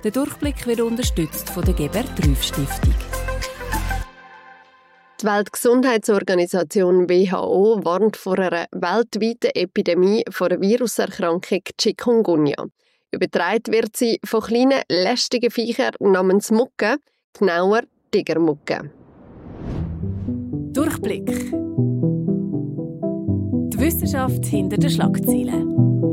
Der Durchblick wird unterstützt von der Gebert-Trüff-Stiftung. Die Weltgesundheitsorganisation WHO warnt vor einer weltweiten Epidemie von der Viruserkrankung Chikungunya. Übertragen wird sie von kleinen, lästigen Viechern namens Mucken, genauer Tigermucken. Durchblick. Die Wissenschaft hinter den Schlagzeilen.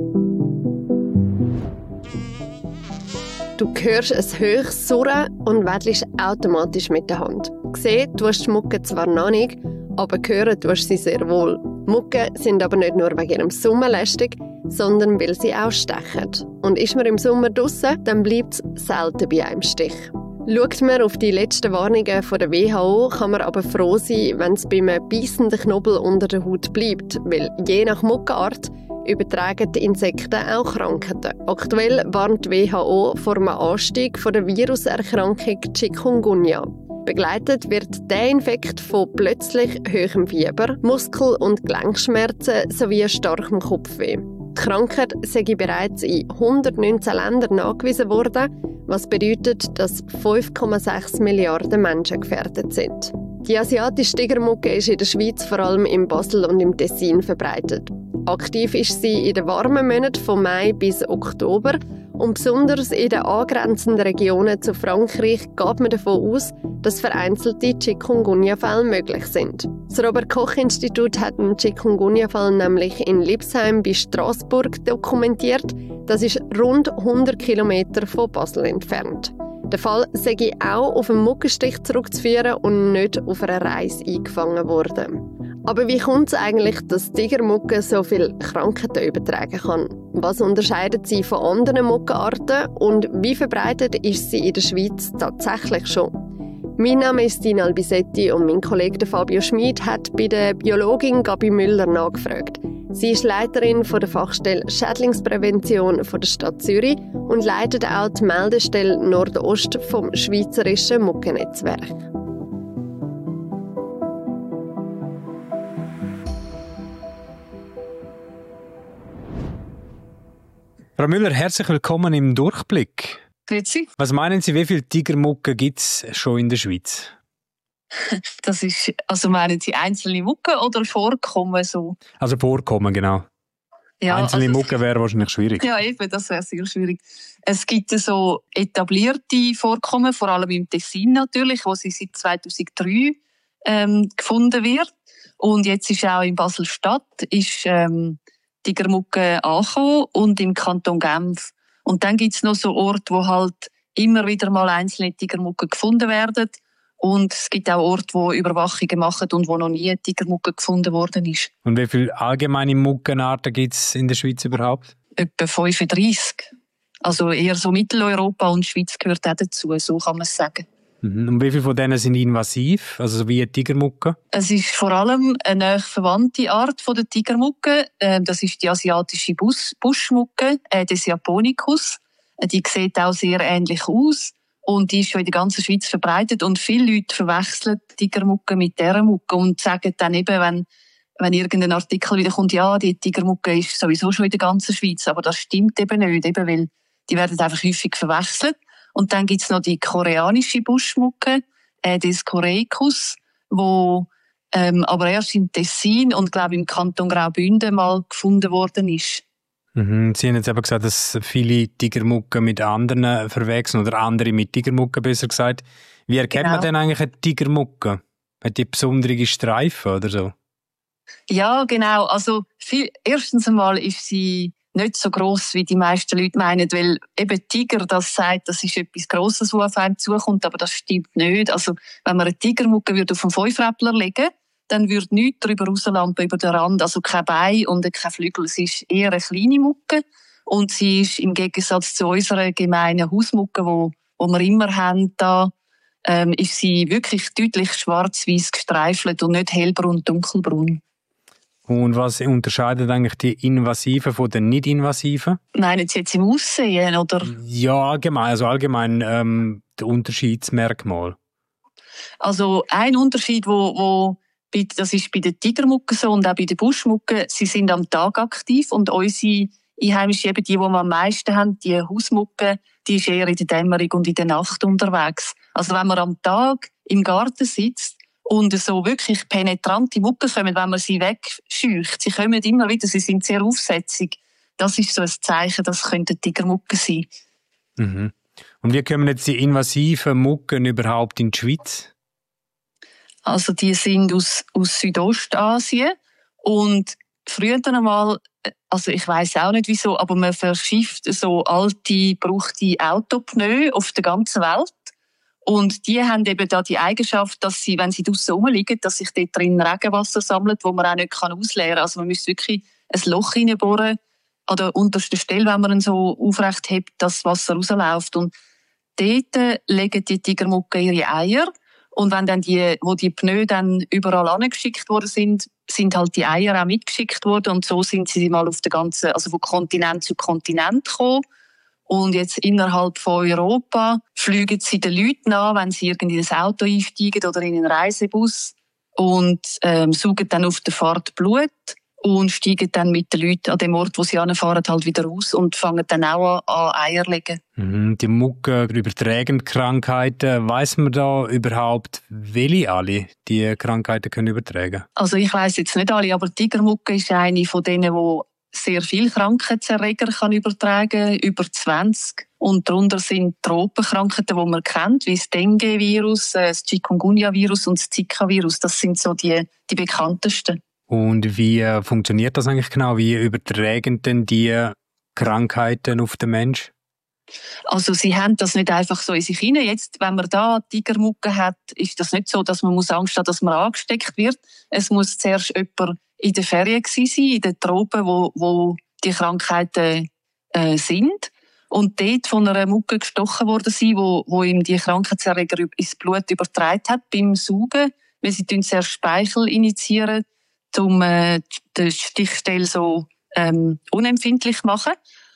Du hörst ein hohes Surren und wedelst automatisch mit der Hand. Sehen tust die Mucke zwar noch nicht, aber hören tust sie sehr wohl. Mucken sind aber nicht nur wegen ihrem Summen lästig, sondern weil sie auch stechen. Und ist man im Sommer draussen, dann bleibt es selten bei einem Stich. Schaut man auf die letzten Warnungen von der WHO, kann man aber froh sein, wenn es bei einem beissenden Knubbel unter der Haut bleibt, weil je nach Muckenart übertragen die Insekten auch Krankheiten. Aktuell warnt die WHO vor einem Anstieg von der Viruserkrankung Chikungunya. Begleitet wird der Infekt von plötzlich hohem Fieber, Muskel- und Gelenkschmerzen sowie starkem Kopfweh. Die Krankheit sei bereits in 119 Ländern nachgewiesen worden, was bedeutet, dass 5,6 Milliarden Menschen gefährdet sind. Die asiatische Tigermucke ist in der Schweiz vor allem in Basel und im Tessin verbreitet. Aktiv ist sie in den warmen Monaten von Mai bis Oktober und besonders in den angrenzenden Regionen zu Frankreich geht man davon aus, dass vereinzelte Chikungunya-Fälle möglich sind. Das Robert-Koch-Institut hat einen Chikungunya-Fall nämlich in Lipsheim bei Straßburg dokumentiert. Das ist rund 100 Kilometer von Basel entfernt. Der Fall sei auch auf einen Muckenstich zurückzuführen und nicht auf einer Reise eingefangen worden. Aber wie kommt es eigentlich, dass Tigermucke so viele Krankheiten übertragen kann? Was unterscheidet sie von anderen Muckenarten und wie verbreitet ist sie in der Schweiz tatsächlich schon? Mein Name ist Dina Albisetti und mein Kollege Fabio Schmid hat bei der Biologin Gabi Müller nachgefragt. Sie ist Leiterin der Fachstelle Schädlingsprävention der Stadt Zürich und leitet auch die Meldestelle Nordost vom Schweizerischen Muckennetzwerk. Frau Müller, herzlich willkommen im Durchblick. Grüezi. Was meinen Sie, wie viele Tigermucken gibt es schon in der Schweiz? Das ist, also meinen Sie einzelne Mucken oder Vorkommen so? Also Vorkommen, genau. Ja, einzelne also, Mucken wäre wahrscheinlich schwierig. Ja, eben, das wäre sehr schwierig. Es gibt so etablierte Vorkommen, vor allem im Tessin natürlich, wo sie seit 2003 gefunden wird. Und jetzt ist auch in Basel-Stadt Tigermucke angekommen und im Kanton Genf. Und dann gibt es noch so Orte, wo halt immer wieder mal einzelne Tigermucken gefunden werden. Und es gibt auch Orte, wo Überwachungen machen und wo noch nie eine Tigermucke gefunden worden ist. Und wie viele allgemeine Muckenarten gibt es in der Schweiz überhaupt? Etwa 35. Also eher so Mitteleuropa und die Schweiz gehört auch dazu, so kann man es sagen. Und wie viele von denen sind invasiv, also wie eine Tigermucke? Es ist vor allem eine nahe verwandte Art von der Tigermucke. Das ist die asiatische Buschmucke, des Japonicus. Die sieht auch sehr ähnlich aus und die ist schon in der ganzen Schweiz verbreitet. Und viele Leute verwechseln die Tigermucke mit dieser Mucke und sagen dann eben, wenn irgendein Artikel wieder kommt, ja, die Tigermucke ist sowieso schon in der ganzen Schweiz. Aber das stimmt eben nicht, eben weil die werden einfach häufig verwechselt. Und dann gibt's noch die koreanische Buschmucke, des Koreicus, wo aber erst im Tessin und glaube im Kanton Graubünden mal gefunden worden ist. Mhm. Sie haben jetzt eben gesagt, dass viele Tigermucken mit anderen verwechseln oder andere mit Tigermucken, besser gesagt. Wie erkennt man denn eigentlich eine Tigermucke? Hat die besondere Streifen oder so? Ja, genau. Also erstens einmal ist sie nicht so gross, wie die meisten Leute meinen, weil eben Tiger, das sagt, das ist etwas Grosses, was auf einem zukommt, aber das stimmt nicht. Also, wenn man eine Tigermucke auf einen Fünfräppler legen, dann würde nichts darüber rauslampen über den Rand, also kein Bein und kein Flügel. Sie ist eher eine kleine Mucke und sie ist im Gegensatz zu unserer gemeinen Hausmucke, wo wir immer haben, ist sie wirklich deutlich schwarz-weiß gestreifelt und nicht hellbraun, dunkelbraun. Und was unterscheidet eigentlich die Invasiven von den Nicht-Invasiven? Meinen Sie jetzt im Aussehen, oder? Ja, allgemein der Unterschiedsmerkmal. Also ein Unterschied, das ist bei den Tigermucken so und auch bei den Buschmucken, sie sind am Tag aktiv und unsere Einheimischen, eben die wir am meisten haben, die Hausmucken, die ist eher in der Dämmerung und in der Nacht unterwegs. Also wenn man am Tag im Garten sitzt und so wirklich penetrante Mucken kommen, wenn man sie wegscheucht, sie kommen immer wieder, sie sind sehr aufsätzig. Das ist so ein Zeichen, das könnten Tigermucken sein. Mhm. Und wie kommen jetzt die invasiven Mucken überhaupt in die Schweiz? Also die sind aus Südostasien und früher einmal, also ich weiss auch nicht wieso, aber man verschifft so alte, gebrauchte Autopneu auf der ganzen Welt. Und die haben eben da die Eigenschaft, dass sie, wenn sie draussen rumliegen, dass sich dort drin Regenwasser sammelt, wo man auch nicht ausleeren kann. Also man müsste wirklich ein Loch reinbohren an der untersten Stelle, wenn man ihn so aufrecht hebt, dass das Wasser rausläuft. Und dort legen die Tigermucken ihre Eier. Und wenn dann wo die Pneu dann überall angeschickt worden sind halt die Eier auch mitgeschickt worden. Und so sind sie mal auf der ganzen, also von Kontinent zu Kontinent gekommen. Und jetzt innerhalb von Europa fliegen sie den Leuten an, wenn sie irgendwie in ein Auto einsteigen oder in einen Reisebus und saugen dann auf der Fahrt Blut und steigen dann mit den Leuten an dem Ort, wo sie anfahren, halt wieder aus und fangen dann auch an Eier zu legen. Die Mucken übertragen Krankheiten. Weiss man da überhaupt, welche alle die Krankheiten können übertragen? Also ich weiss jetzt nicht alle, aber die Tigermucke ist eine von denen, die sehr viele Krankheitserreger kann übertragen, über 20. Und darunter sind Tropenkrankheiten, die man kennt, wie das Dengue-Virus, das Chikungunya-Virus und das Zika-Virus. Das sind so die bekanntesten. Und wie funktioniert das eigentlich genau? Wie übertragen denn die Krankheiten auf den Menschen? Also sie haben das nicht einfach so in sich hinein. Jetzt, wenn man da Tigermucke hat, ist das nicht so, dass man Angst haben, dass man angesteckt wird. Es muss zuerst jemand in der Ferien gewesen sein, in den Tropen, wo die Krankheiten sind. Und dort von einer Mucke gestochen worden sein, wo ihm die Krankheitserreger ins Blut übertragen hat beim Saugen. Weil sie zuerst Speichel injizieren, um die Stichstelle so unempfindlich zu machen.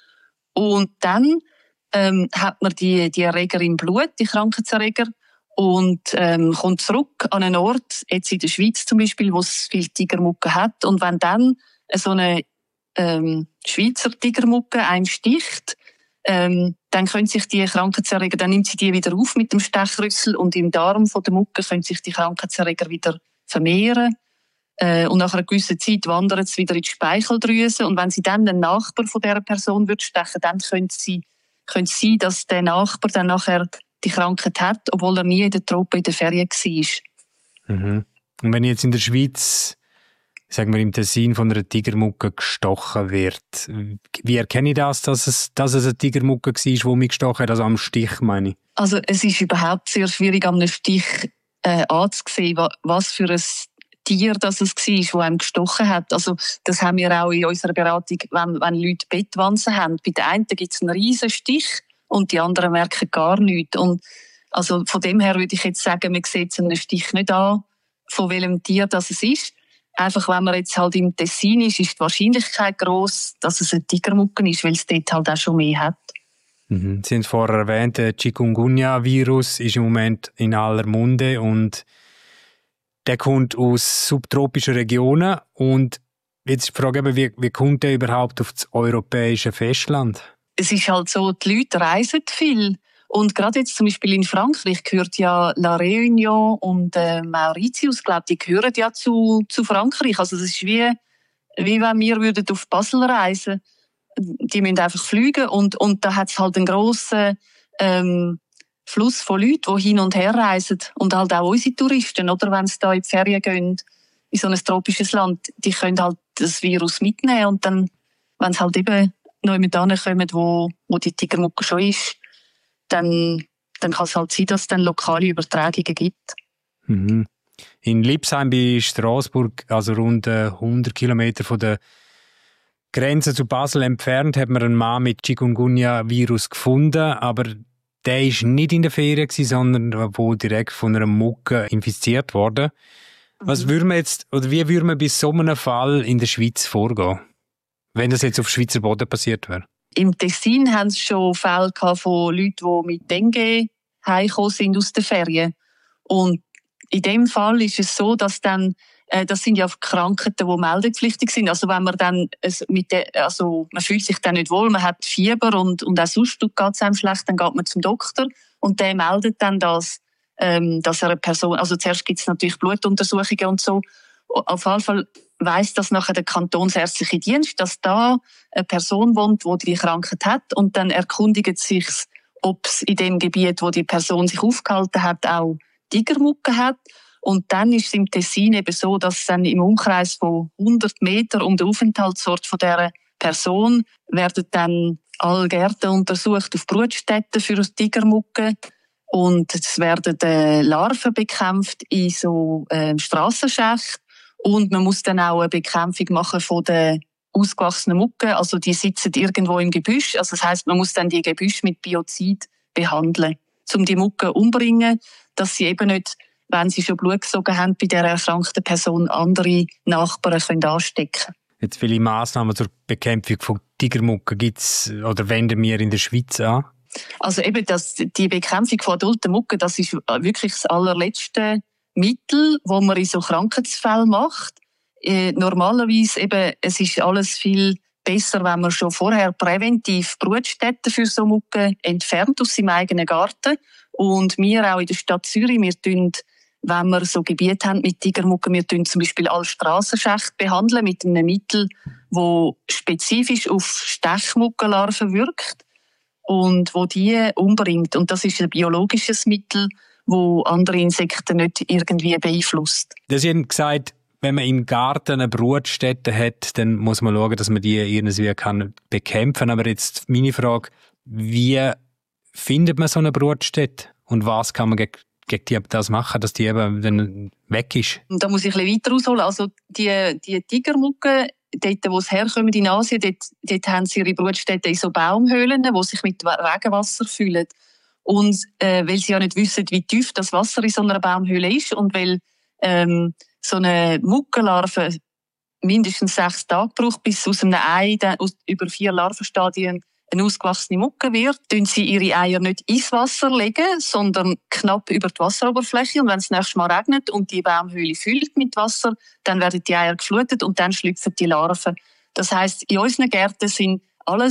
Und dann hat man die Erreger im Blut, die Krankheitserreger, und kommt zurück an einen Ort, jetzt in der Schweiz zum Beispiel, wo es viele Tigermucke hat. Und wenn dann so eine Schweizer Tigermucke einen sticht, dann können sich die Krankheitserreger, dann nimmt sie die wieder auf mit dem Stechrüssel und im Darm von der Mucke können sich die Krankheitserreger wieder vermehren. Und nach einer gewissen Zeit wandern sie wieder in die Speicheldrüse. Und wenn sie dann den Nachbar von dieser Person stechen, dann könnte es sein, dass der Nachbar dann nachher die Krankheit hat, obwohl er nie in der Trope in der Ferien war. Mhm. Und wenn jetzt in der Schweiz, sagen wir im Tessin, von einer Tigermucke gestochen wird, wie erkenne ich das, dass es eine Tigermucke war, die mich gestochen hat, also am Stich, meine ich? Also es ist überhaupt sehr schwierig, am Stich anzusehen, was für ein Tier das es war, das einem gestochen hat. Also das haben wir auch in unserer Beratung, wenn Leute Bettwanzen haben. Bei den einen gibt es einen riesen Stich und die anderen merken gar nichts. Und also von dem her würde ich jetzt sagen, man sieht einen Stich nicht an, von welchem Tier das es ist. Einfach, wenn man jetzt halt im Tessin ist die Wahrscheinlichkeit gross, dass es ein Tigermucke ist, weil es dort halt auch schon mehr hat. Mhm. Sie haben vorher erwähnt, der Chikungunya-Virus ist im Moment in aller Munde und der kommt aus subtropischen Regionen. Und jetzt ist die Frage, wie kommt der überhaupt auf das europäische Festland? Es ist halt so, die Leute reisen viel. Und gerade jetzt zum Beispiel in Frankreich gehört ja La Réunion und Mauritius, glaube ich, die gehören ja zu Frankreich. Also das ist wie wenn wir würden auf Basel reisen. Die müssen einfach fliegen und da hat es halt einen grossen Fluss von Leuten, die hin und her reisen. Und halt auch unsere Touristen, oder? Wenn sie da in die Ferien gehen, in so ein tropisches Land, die können halt das Virus mitnehmen. Und dann, wenn sie halt eben noch jemand hinkommen, wo die Tigermucke schon ist, dann kann es halt sein, dass es dann lokale Übertragungen gibt. Mhm. In Lipsheim bei Straßburg, also rund 100 Kilometer von der Grenze zu Basel entfernt, hat man einen Mann mit Chikungunya-Virus gefunden, aber der war nicht in der Ferien, sondern wo direkt von einer Mucke infiziert wurde. Was würde man jetzt, oder wie würde man bei so einem Fall in der Schweiz vorgehen, wenn das jetzt auf Schweizer Boden passiert wäre? Im Tessin haben es schon Fälle von Leuten, die mit Dengue heimgekommen sind aus den Ferien. Und in dem Fall ist es so, dass dann das sind ja Krankheiten, die meldepflichtig sind. Also wenn man dann man fühlt sich dann nicht wohl, man hat Fieber und auch sonst geht es einem schlecht, dann geht man zum Doktor und der meldet dann das, dass er eine Person, also zuerst gibt es natürlich Blutuntersuchungen und so. Auf jeden Fall weiss das nachher der kantonsärztliche Dienst, dass da eine Person wohnt, die die Krankheit hat, und dann erkundigt sich, ob es in dem Gebiet, wo die Person sich aufgehalten hat, auch Tigermugge hat. Und dann ist es im Tessin eben so, dass dann im Umkreis von 100 Meter um den Aufenthaltsort von dieser Person werden dann alle Gärten untersucht auf Brutstätten für Tigermugge. Und es werden Larven bekämpft in so Strassenschächten. Und man muss dann auch eine Bekämpfung machen von den ausgewachsenen Muggen. Also die sitzen irgendwo im Gebüsch. Also das heisst, man muss dann die Gebüsch mit Biozid behandeln, um die Muggen umbringen, dass sie eben nicht, wenn sie schon Blut gesogen haben, bei dieser erkrankten Person andere Nachbarn anstecken können. Jetzt viele Massnahmen zur Bekämpfung von Tigermuggen gibt es oder wenden wir in der Schweiz an? Also eben die Bekämpfung von adulten Muggen, das ist wirklich das allerletzte Mittel, das man in so Krankheitsfällen macht. Normalerweise eben, es ist alles viel besser, wenn man schon vorher präventiv Brutstätten für so Muggen entfernt aus seinem eigenen Garten. Und wir auch in der Stadt Zürich, wir tun, wenn wir so Gebiete haben mit Tigermuggen, wir tun zum Beispiel alle Strassenschächte behandeln mit einem Mittel, das spezifisch auf Stechmuggenlarven wirkt und wo die umbringt. Und das ist ein biologisches Mittel, wo andere Insekten nicht irgendwie beeinflusst. Sie haben gesagt, wenn man im Garten eine Brutstätte hat, dann muss man schauen, dass man die irgendwie bekämpfen kann. Aber jetzt meine Frage, wie findet man so eine Brutstätte? Und was kann man gegen die das machen, dass die eben dann weg ist? Und da muss ich ein bisschen weiter ausholen. Also die Tigermuggen, dort, wo sie herkommen in Asien, dort haben sie ihre Brutstätten in so Baumhöhlen, die sich mit Regenwasser füllen. Und weil sie ja nicht wissen, wie tief das Wasser in so einer Baumhöhle ist und weil so eine Muggenlarve mindestens 6 Tage braucht, bis aus einem Ei über 4 Larvenstadien eine ausgewachsene Mugge wird, tun sie ihre Eier nicht ins Wasser legen, sondern knapp über die Wasseroberfläche. Und wenn es nächstes Mal regnet und die Baumhöhle füllt mit Wasser, dann werden die Eier geflutet und dann schlüpfen die Larven. Das heisst, in unseren Gärten sind alle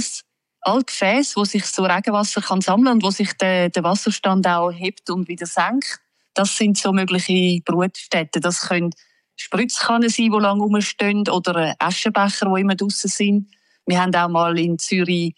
Gefäße, wo sich so Regenwasser kann sammeln und wo sich der Wasserstand auch hebt und wieder senkt. Das sind so mögliche Brutstätten. Das können Spritzkannen sein, die lange rumstehen, oder Aschenbecher, die immer draussen sind. Wir haben auch mal in Zürich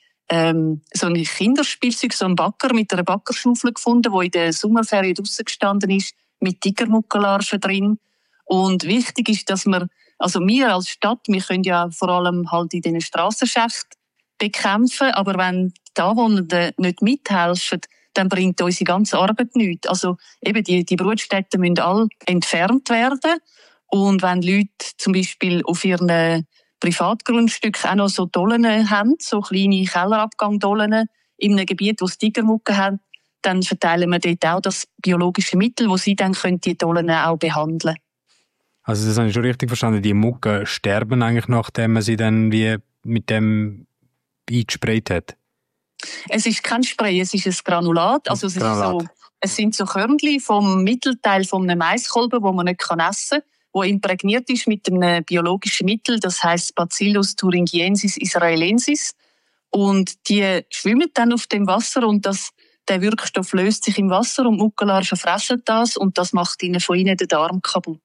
so ein Kinderspielzeug, so einen Bagger mit einer Baggerschaufel gefunden, der in der Sommerferien draussen gestanden ist, mit Tigermuggenlarven drin. Und wichtig ist, dass wir als Stadt, wir können ja vor allem halt in diesen Strassenschächten bekämpfen, aber wenn die Anwohner nicht mithelfen, dann bringt unsere ganze Arbeit nichts. Also eben die Brutstätten müssen alle entfernt werden. Und wenn Leute zum Beispiel auf ihren Privatgrundstücken auch noch so Dollen haben, so kleine Kellerabgangdollen in einem Gebiet, wo es Tigermuggen hat, dann verteilen wir dort auch das biologische Mittel, wo sie dann die Dollen auch behandeln können. Also das habe ich schon richtig verstanden. Die Muggen sterben eigentlich, nachdem man sie dann wie mit dem eingesprayt hat? Es ist kein Spray, es ist ein Granulat. Also es sind so Körnchen vom Mittelteil von einem Maiskolben, wo man nicht essen kann, wo imprägniert ist mit einem biologischen Mittel, das heisst Bacillus thuringiensis israelensis. Und die schwimmen dann auf dem Wasser und der Wirkstoff löst sich im Wasser und Muggenlarven fressen das und das macht ihnen von innen den Darm kaputt.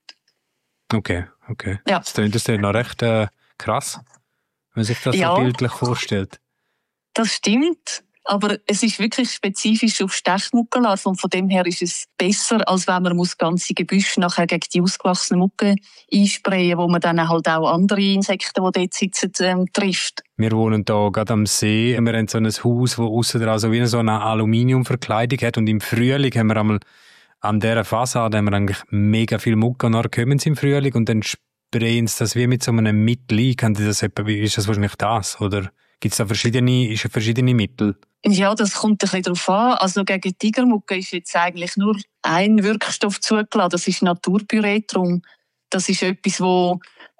Okay. Ja. Das klingt noch recht krass, wenn man sich das so bildlich vorstellt. Das stimmt, aber es ist wirklich spezifisch auf Stechmuggenlarven und von dem her ist es besser, als wenn man ganze Gebüsche nachher gegen die ausgewachsenen Muggen einsprayen, wo man dann halt auch andere Insekten, die dort sitzen, trifft. Wir wohnen hier gerade am See. Wir haben so ein Haus, das aussen also wie so eine Aluminiumverkleidung hat und im Frühling haben wir einmal an dieser Fassade haben wir eigentlich mega viel Muggen und dann kommen sie im Frühling und dann sprayen sie das wie mit so einem Mittel ein. Ist das wahrscheinlich das, oder? Gibt es da verschiedene Mittel? Ja, das kommt ein bisschen darauf an. Also gegen Tigermuggen ist jetzt eigentlich nur ein Wirkstoff zugelassen. Das ist Naturpyretrum. Das ist etwas, wo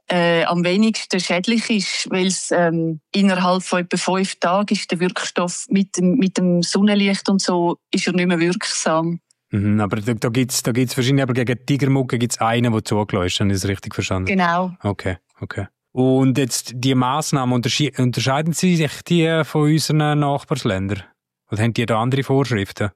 am wenigsten schädlich ist, weil es innerhalb von etwa 5 Tagen ist der Wirkstoff mit dem Sonnenlicht und so ist er nicht mehr wirksam. Aber da gibt's wahrscheinlich, aber gegen Tigermugge gibt es einen, der zugelassen ist. Habe ich das richtig verstanden? Genau. Okay. Und jetzt die Massnahmen, unterscheiden sie sich die von unseren Nachbarländern? Oder haben die da andere Vorschriften?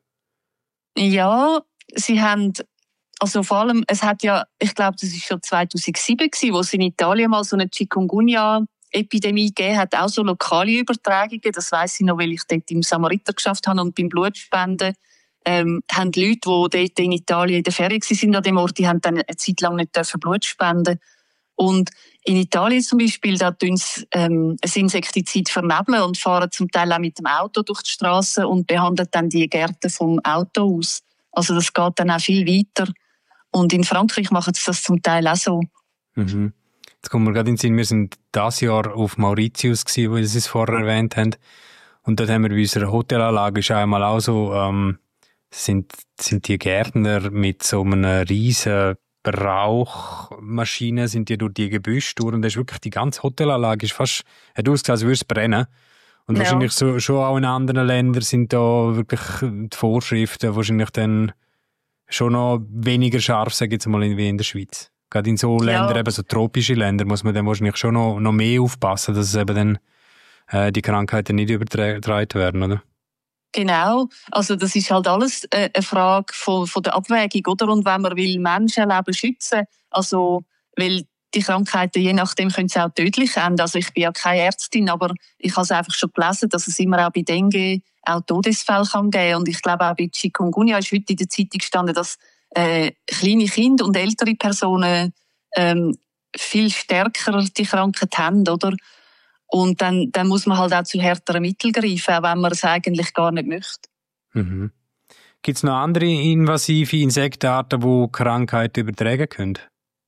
Ja, sie haben, also vor allem, es hat ja, ich glaube, das war schon 2007 gewesen, wo es in Italien mal so eine Chikungunya-Epidemie gegeben hat, auch so lokale Übertragungen. Das weiss ich noch, weil ich dort im Samariter geschafft habe und beim Blutspenden haben Leute, die dort in Italien in der Ferien waren an dem Ort, die haben dann eine Zeit lang nicht Blut spenden. Und in Italien zum Beispiel, da tun sie ein Insektizid vernebeln und fahren zum Teil auch mit dem Auto durch die Straße und behandeln dann die Gärten vom Auto aus. Also das geht dann auch viel weiter. Und in Frankreich machen sie das zum Teil auch so. Mhm. Jetzt kommen wir gerade in den Sinn, wir sind dieses Jahr auf Mauritius gewesen, wo Sie es vorher erwähnt haben. Und dort haben wir bei unserer Hotelanlage ist einmal auch so, sind die Gärtner mit so einer riesen Rauchmaschine, sind die durch die Gebüsche durch und das ist wirklich, die ganze Hotelanlage ist fast, hat ausgesehen, als würde es brennen. Und wahrscheinlich schon auch in anderen Ländern sind da wirklich die Vorschriften wahrscheinlich dann schon noch weniger scharf, sage ich jetzt mal, wie in der Schweiz. Gerade in so Ländern, eben so tropische Länder, muss man dann wahrscheinlich schon noch mehr aufpassen, dass es eben dann die Krankheiten nicht übertragen werden, oder? Genau, also das ist halt alles eine Frage von der Abwägung, oder? Und wenn man will Menschenleben schützen, also weil die Krankheiten, je nachdem, können sie auch tödlich enden. Also ich bin ja keine Ärztin, aber ich habe es einfach schon gelesen, dass es immer auch bei Dengue auch Todesfälle kann geben. Und ich glaube auch bei Chikungunya ist heute in der Zeitung gestanden, dass kleine Kinder und ältere Personen viel stärker die Krankheit haben, oder? Und dann muss man halt auch zu härteren Mitteln greifen, auch wenn man es eigentlich gar nicht möchte. Mhm. Gibt es noch andere invasive Insektenarten, die Krankheiten übertragen können?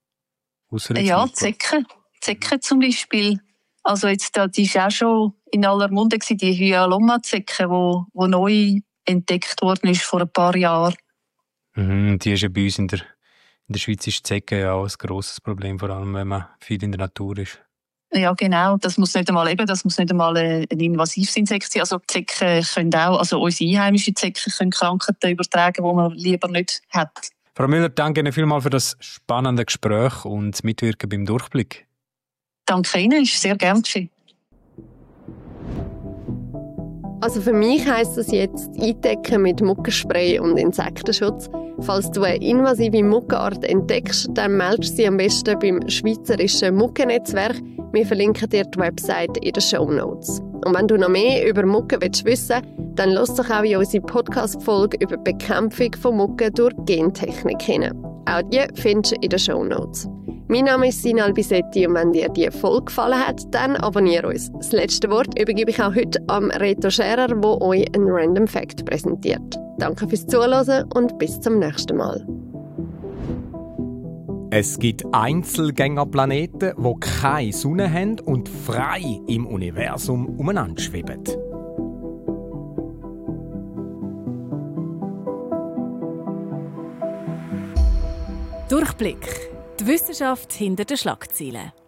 Ja, Zecken. Zecken zum Beispiel. Also jetzt, die war auch schon in aller Munde, die Hyalomma-Zecke, die neu entdeckt worden ist vor ein paar Jahren. Mhm, die ist ja bei uns in der Schweiz ist die Zecke ja auch ein grosses Problem, vor allem wenn man viel in der Natur ist. Ja, genau. Das muss nicht einmal ein invasives Insekt sein. Also Zecken können auch, also unsere einheimischen Zecken können Krankheiten übertragen, die man lieber nicht hat. Frau Müller, danke Ihnen vielmals für das spannende Gespräch und das Mitwirken beim Durchblick. Danke Ihnen, ist sehr gern geschehen. Also für mich heisst das jetzt eindecken mit Muckenspray und Insektenschutz. Falls du eine invasive Muckenart entdeckst, dann meldest sie am besten beim Schweizerischen Muckennetzwerk. Wir verlinken dir die Website in den Shownotes. Und wenn du noch mehr über Mucken wissen willst, dann lass doch auch in unsere Podcast-Folge über die Bekämpfung von Mucken durch Gentechnik hin. Auch die findest du in den Shownotes. Mein Name ist Sina Albisetti und wenn dir diese Folge gefallen hat, dann abonniere uns. Das letzte Wort übergebe ich auch heute am Reto Scherer, der euch einen Random Fact präsentiert. Danke fürs Zuhören und bis zum nächsten Mal. Es gibt Einzelgängerplaneten, die keine Sonne haben und frei im Universum umeinander schweben. Durchblick. Die Wissenschaft hinter den Schlagzeilen.